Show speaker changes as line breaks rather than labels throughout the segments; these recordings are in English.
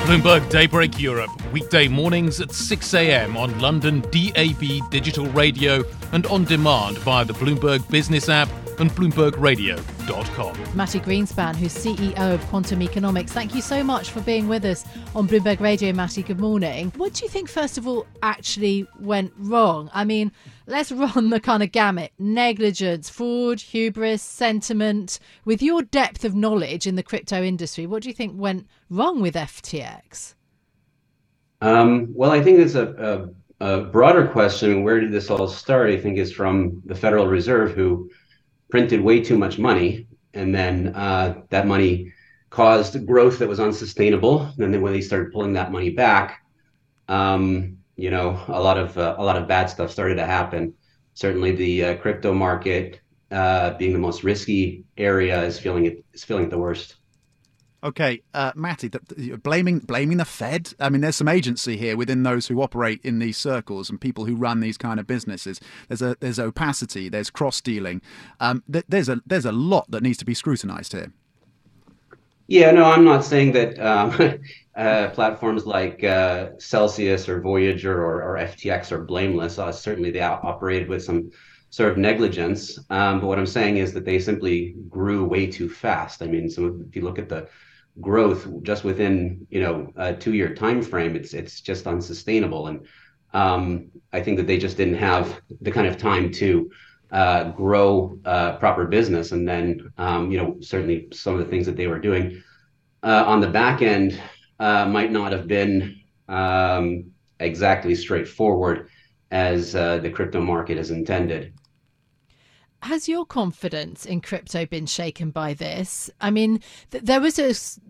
Bloomberg Daybreak Europe, weekday mornings at 6 a.m. on London DAB digital radio and on demand via the Bloomberg Business app and BloombergRadio.com.
Matti Greenspan, who's CEO of Quantum Economics, thank you so much for being with us on Bloomberg Radio. Matti, good morning. What do you think, first of all, actually went wrong? I mean, let's run the kind of gamut. Negligence, fraud, hubris, sentiment. With your depth of knowledge in the crypto industry, what do you think went wrong with FTX?
Well, I think it's a broader question. Where did this all start? I think is from the Federal Reserve, who printed way too much money, and then that money caused growth that was unsustainable. And then when they started pulling that money back, a lot of bad stuff started to happen. Certainly, the crypto market, being the most risky area, is feeling it the worst.
Okay, Matti, blaming the Fed. I mean, there's some agency here within those who operate in these circles and people who run these kind of businesses. There's opacity, there's cross dealing. There's a lot that needs to be scrutinised here.
Yeah, no, I'm not saying that platforms like Celsius or Voyager or FTX are blameless. Certainly, they operated with some sort of negligence. But what I'm saying is that they simply grew way too fast. I mean, so if you look at the growth just within a 2-year time frame, it's just unsustainable. And I think that they just didn't have the kind of time to grow proper business. And then certainly some of the things that they were doing on the back end might not have been exactly straightforward as the crypto market is intended.
Has your confidence in crypto been shaken by this? I mean, there is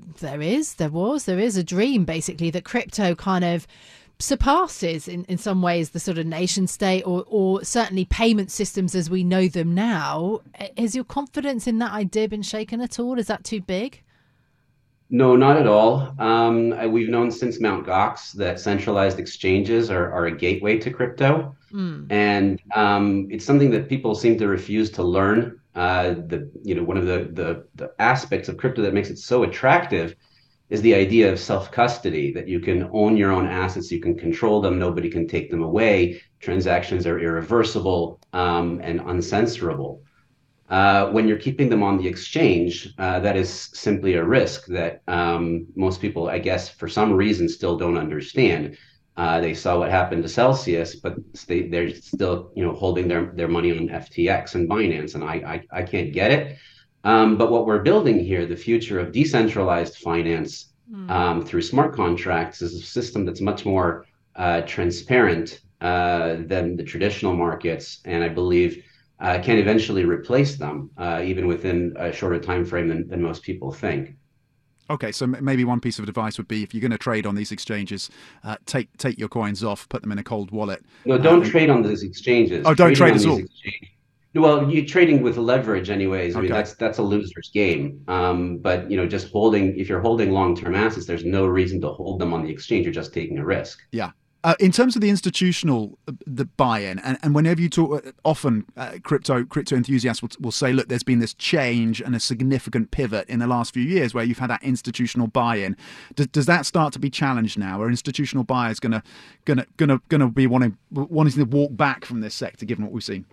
a dream basically that crypto kind of surpasses in some ways the sort of nation state or certainly payment systems as we know them now. Has your confidence in that idea been shaken at all? Is that too big?
No, not at all. We've known since Mt. Gox that centralized exchanges are a gateway to crypto. And it's something that people seem to refuse to learn. One of the aspects of crypto that makes it so attractive is the idea of self-custody, that you can own your own assets, you can control them, nobody can take them away. Transactions are irreversible and uncensorable. When you're keeping them on the exchange, that is simply a risk that most people, I guess, for some reason still don't understand. They saw what happened to Celsius, but they're still, holding their money on FTX and Binance, and I can't get it. But what we're building here, the future of decentralized finance through smart contracts, is a system that's much more transparent than the traditional markets, and I believe can eventually replace them, even within a shorter time frame than most people think.
Okay, so maybe one piece of advice would be, if you're going to trade on these exchanges, take your coins off, put them in a cold wallet.
No, don't trade on these exchanges.
Oh, don't trade at all.
Well, you're trading with leverage anyways. I mean,
Okay.
that's a loser's game. But just if you're holding long-term assets, there's no reason to hold them on the exchange. You're just taking a risk.
Yeah. In terms of the institutional the buy-in, and whenever you talk, often crypto enthusiasts will say, look, there's been this change and a significant pivot in the last few years where you've had that institutional buy-in. Does that start to be challenged now? Are institutional buyers going to be wanting to walk back from this sector, given what we've seen?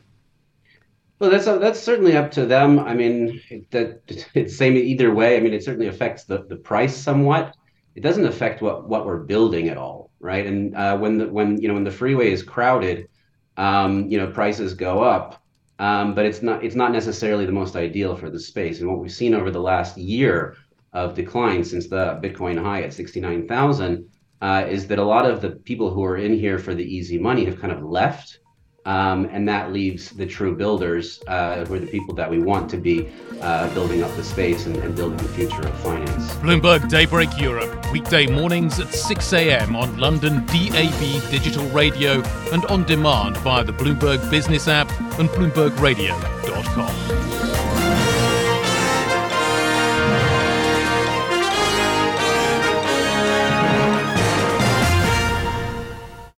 Well, that's certainly up to them. I mean, it's same either way. I mean, it certainly affects the price somewhat. It doesn't affect what we're building at all, right? And when the freeway is crowded, prices go up, but it's not necessarily the most ideal for the space. And what we've seen over the last year of decline since the Bitcoin high at 69,000 is that a lot of the people who are in here for the easy money have kind of left. And that leaves the true builders, who are the people that we want to be building up the space and building the future of finance.
Bloomberg Daybreak Europe, weekday mornings at 6 a.m. on London DAB digital radio and on demand via the Bloomberg Business app and BloombergRadio.com.